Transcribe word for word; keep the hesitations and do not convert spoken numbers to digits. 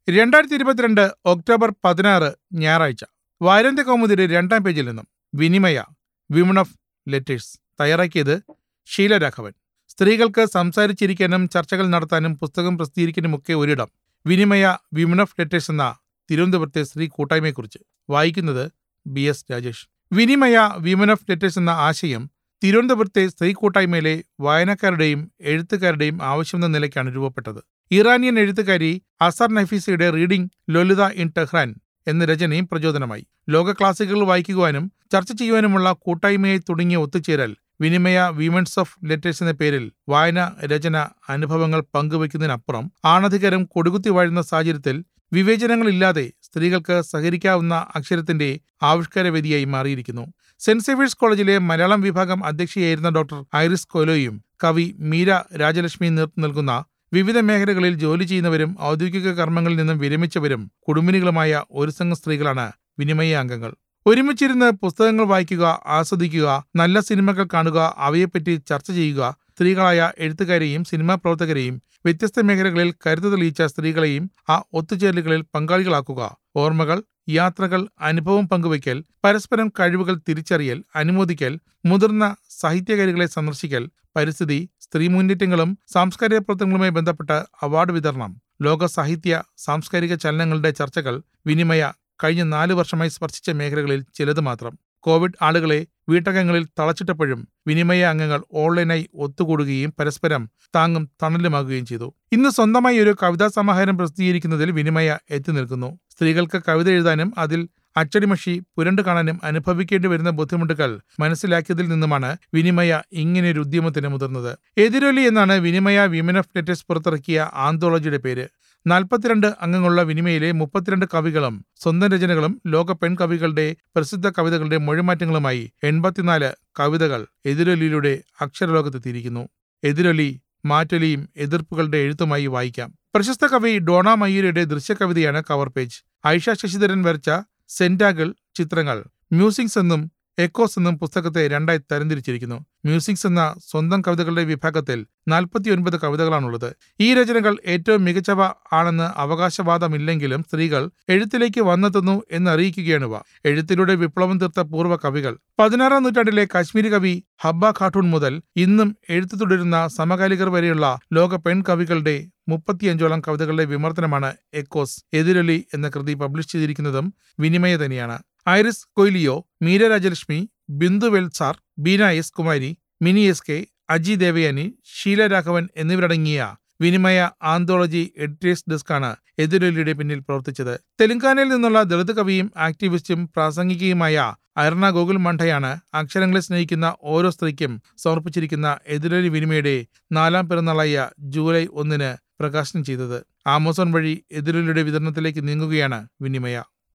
രണ്ടായിരത്തി ഇരുപത്തിരണ്ട് ഒക്ടോബർ പതിനാറ് ഞായറാഴ്ച. വാരാന്ത്യ കൗമുദിയുടെ രണ്ടാം പേജിൽ നിന്നും വിനിമയ വിമൺ ഓഫ് ലെറ്റേഴ്സ് തയ്യാറാക്കിയത് ഷീല രാഘവൻ. സ്ത്രീകൾക്ക് സംസാരിച്ചിരിക്കാനും ചർച്ചകൾ നടത്താനും പുസ്തകം പ്രസിദ്ധീകരിക്കാനുമൊക്കെ ഒരിടം. വിനിമയ വിമൺ ഓഫ് ലെറ്റേഴ്സ് എന്ന തിരുവനന്തപുരത്തെ സ്ത്രീ കൂട്ടായ്മയെക്കുറിച്ച് വായിക്കുന്നത് ബി എസ് രാജേഷ്. വിനിമയ വിമൺ ഓഫ് ലെറ്റേഴ്സ് എന്ന ആശയം തിരുവനന്തപുരത്തെ സ്ത്രീ കൂട്ടായ്മയിലെ വായനക്കാരുടെയും എഴുത്തുകാരുടെയും ആവശ്യമെന്ന നിലയ്ക്കാണ് രൂപപ്പെട്ടത്. ഇറാനിയൻ എഴുത്തുകാരി അസർ നഫീസയുടെ റീഡിംഗ് ലൊലിത ഇൻ ടെഹ്റാൻ എന്ന രചനയും പ്രചോദനമായി. ലോക ക്ലാസിക്കുകൾ വായിക്കുവാനും ചർച്ച ചെയ്യുവാനുമുള്ള കൂട്ടായ്മയെ തുടങ്ങിയ ഒത്തുചേരൽ വിനിമയ വിമൻസ് ഓഫ് ലെറ്റേഴ്സ് എന്ന പേരിൽ വായന, രചന, അനുഭവങ്ങൾ പങ്കുവയ്ക്കുന്നതിനപ്പുറം ആണധികാരം കൊടുകുത്തി വാഴുന്ന സാഹചര്യത്തിൽ വിവേചനങ്ങളില്ലാതെ സ്ത്രീകൾക്ക് സഹകരിക്കാവുന്ന അക്ഷരത്തിന്റെ ആവിഷ്കാരവേദിയായി മാറിയിരിക്കുന്നു. സെന്റ് സേവിയേഴ്സ് കോളേജിലെ മലയാളം വിഭാഗം അധ്യക്ഷയായിരുന്ന ഡോക്ടർ ഐറിസ് കൊയ്ലോയും കവി മീര രാജലക്ഷ്മിയും നേതൃത്വം നൽകുന്ന വിവിധ മേഖലകളിൽ ജോലി ചെയ്യുന്നവരും ഔദ്യോഗിക കർമ്മങ്ങളിൽ നിന്നും വിരമിച്ചവരും കുടുംബിനികളുമായ ഒരു സംഘം സ്ത്രീകളാണ് വിനിമയ അംഗങ്ങൾ. ഒരുമിച്ചിരുന്ന് പുസ്തകങ്ങൾ വായിക്കുക, ആസ്വദിക്കുക, നല്ല സിനിമകൾ കാണുക, അവയെപ്പറ്റി ചർച്ച ചെയ്യുക, സ്ത്രീകളായ എഴുത്തുകാരെയും സിനിമാ പ്രവർത്തകരെയും വ്യത്യസ്ത മേഖലകളിൽ കരുത്ത് തെളിയിച്ച സ്ത്രീകളെയും ആ ഒത്തുചേരലുകളിൽ പങ്കാളികളാക്കുക, ഓർമ്മകൾ, യാത്രകൾ, അനുഭവം പങ്കുവയ്ക്കൽ, പരസ്പരം കഴിവുകൾ തിരിച്ചറിയൽ, അനുമോദിക്കൽ, മുതിർന്ന സാഹിത്യകാരികളെ സന്ദർശിക്കൽ, പരിസ്ഥിതി, സ്ത്രീ മുന്നേറ്റങ്ങളും സാംസ്കാരിക പ്രവർത്തനങ്ങളുമായി ബന്ധപ്പെട്ട അവാർഡ് വിതരണം, ലോക സാഹിത്യ സാംസ്കാരിക ചലനങ്ങളുടെ ചർച്ചകൾ, വിനിമയ കഴിഞ്ഞ നാല് വർഷമായി സ്പർശിച്ച മേഖലകളിൽ ചിലത് മാത്രം. കോവിഡ് ആളുകളെ വീട്ടകങ്ങളിൽ തളച്ചിട്ടപ്പോഴും വിനിമയ അംഗങ്ങൾ ഓൺലൈനായി ഒത്തുകൂടുകയും പരസ്പരം താങ്ങും തണലുമാകുകയും ചെയ്തു. ഇന്ന് സ്വന്തമായി ഒരു കവിതാ സമാഹാരം പ്രസിദ്ധീകരിക്കുന്നതിൽ വിനിമയ എത്തി നിൽക്കുന്നു. സ്ത്രീകൾക്ക് കവിത എഴുതാനും അതിൽ അച്ചടിമഷി പുരണ്ടു കാണാനും അനുഭവിക്കേണ്ടി വരുന്ന ബുദ്ധിമുട്ടുകൾ മനസ്സിലാക്കിയതിൽ നിന്നുമാണ് വിനിമയ ഇങ്ങനെയൊരു ഉദ്യമത്തിന് മുതിർന്നത്. എതിരൊലി എന്നാണ് വിനിമയ വിമൻ ഓഫ് ലെറ്റേഴ്സ് പുറത്തിറക്കിയ ആന്തോളജിയുടെ പേര്. നാൽപ്പത്തിരണ്ട് അംഗങ്ങളുള്ള വിനിമയയിലെ മുപ്പത്തിരണ്ട് കവികളും സ്വന്തം രചനകളും ലോക പെൺകവികളുടെ പ്രസിദ്ധ കവിതകളുടെ മൊഴിമാറ്റങ്ങളുമായി എൺപത്തിനാല് കവിതകൾ എതിരൊലിയിലൂടെ അക്ഷരലോകത്തെത്തിയിരിക്കുന്നു. എതിരൊലി മാറ്റൊലിയും എതിർപ്പുകളുടെ എഴുത്തുമായി വായിക്കാം. പ്രശസ്ത കവി ഡോണ മയൂരയുടെ ദൃശ്യകവിതയാണ് കവർ പേജ്. ഐഷ ശശിധരൻ വരച്ച സെന്റാഗിൾ ചിത്രങ്ങൾ മ്യൂസിങ്സ് എന്നും എക്കോസ് എന്നും പുസ്തകത്തെ രണ്ടായി തരംതിരിച്ചിരിക്കുന്നു. മ്യൂസിക്സ് എന്ന സ്വന്തം കവിതകളുടെ വിഭാഗത്തിൽ നാൽപ്പത്തിയൊൻപത് കവിതകളാണുള്ളത്. ഈ രചനകൾ ഏറ്റവും മികച്ചവ ആണെന്ന് അവകാശവാദമില്ലെങ്കിലും സ്ത്രീകൾ എഴുത്തിലേക്ക് വന്നെത്തുന്നു എന്നറിയിക്കുകയാണിവ. എഴുത്തിലൂടെ വിപ്ലവം തീർത്ത പൂർവ്വ കവികൾ. പതിനാറാം നൂറ്റാണ്ടിലെ കാശ്മീരി കവി ഹബ്ബ ഖാട്ടൂൺ മുതൽ ഇന്നും എഴുത്തു തുടരുന്ന സമകാലികർ വരെയുള്ള ലോക പെൺകവികളുടെ മുപ്പത്തിയഞ്ചോളം കവിതകളുടെ വിമർശനമാണ് എക്കോസ്. എതിരൊലി എന്ന കൃതി പബ്ലിഷ് ചെയ്തിരിക്കുന്നതും വിനിമയ തന്നെയാണ്. Iris Coelho, Meera Rajalakshmi, Bindu Velsar, Beena S Kumari, Mini S K, Aji Devayani, Sheela Raghavan എന്നിവരടങ്ങിയ വിനിമയ ആന്തോളജി എഡിറ്റേഴ്സ് ഡെസ്കാണ് എതിരൊലിയുടെ പിന്നിൽ പ്രവർത്തിച്ചത്. തെലങ്കാനയിൽ നിന്നുള്ള ദളിത് കവിയും ആക്ടിവിസ്റ്റും പ്രാസംഗികയുമായ അർണ ഗോകുൽ മണ്ഡയാണ് അക്ഷരങ്ങളെ സ്നേഹിക്കുന്ന ഓരോ സ്ത്രീക്കും സമർപ്പിച്ചിരിക്കുന്ന എതിരൊലി വിനിമയുടെ നാലാം പിറന്നാളായ ജൂലൈ ഒന്നിന് പ്രകാശനം ചെയ്തത്. ആമസോൺ വഴി എതിരൊലിയുടെ വിതരണത്തിലേക്ക് നീങ്ങുകയാണ് വിനിമയ.